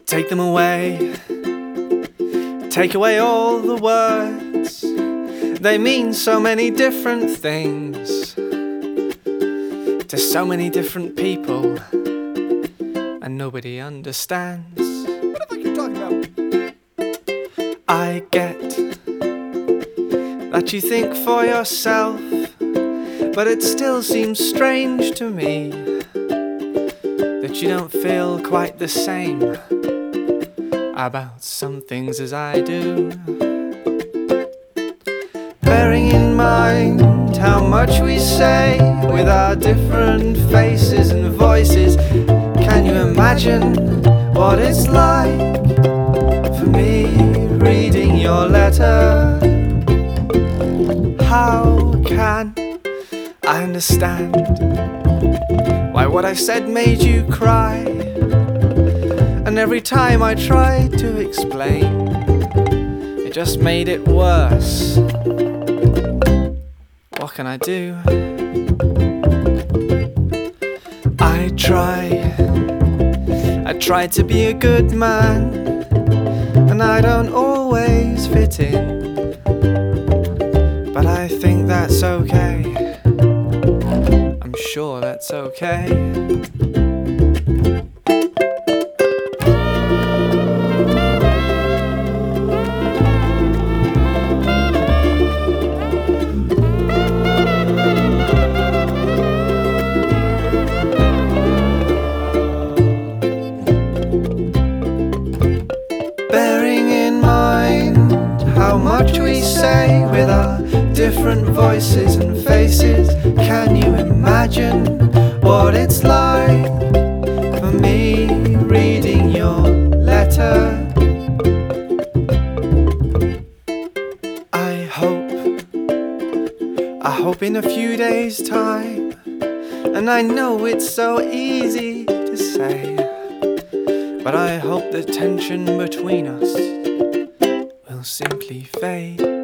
Take them away, take away all the words. They mean so many different things to so many different people, and nobody understands. What the fuck are you talking about? I get that you think for yourself, but it still seems strange to me that you don't feel quite the same about some things as I do. Bearing in mind how much we say with our different faces and voices, can you imagine what it's like for me reading your letter? How can I understand why what I said made you cry? And every time I tried to explain, it just made it worse. What can I do? I try to be a good man, and I don't always fit in, but I think that's okay. I'm sure that's okay. Bearing in mind how much we say with our different voices and faces, can you imagine what it's like for me reading your letter? I hope in a few days' time, and I know it's so easy to say, but I hope the tension between us will simply fade.